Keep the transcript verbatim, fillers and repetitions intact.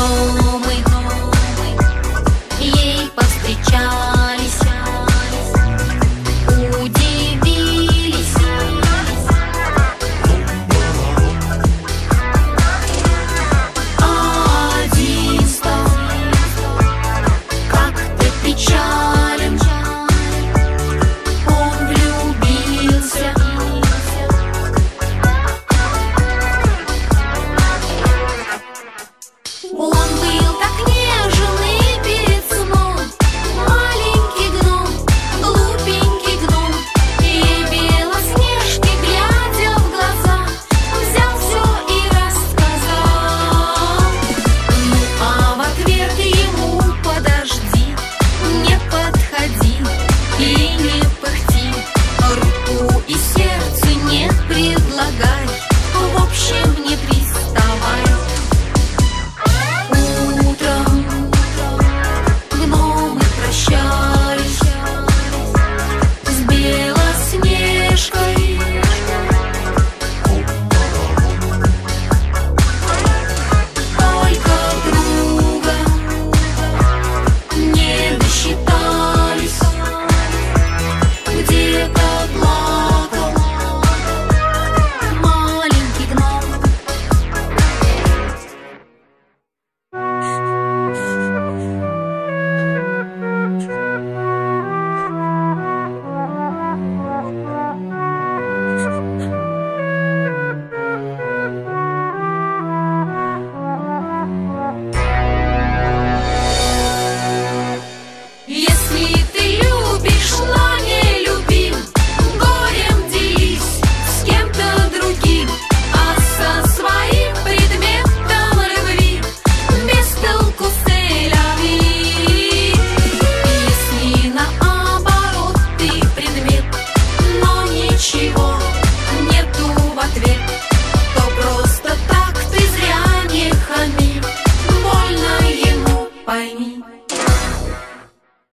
гномы ей повстречались, удивились. Один стал как-то печален, он влюбился. Он был так нежен и перед сном, маленький гном, глупенький гном. И Белоснежке, глядя в глаза, взял все и рассказал. Ну а в ответ ему: подожди, не подходи и не пыхти, руку и сердце не предлагай, в общем не предлагай.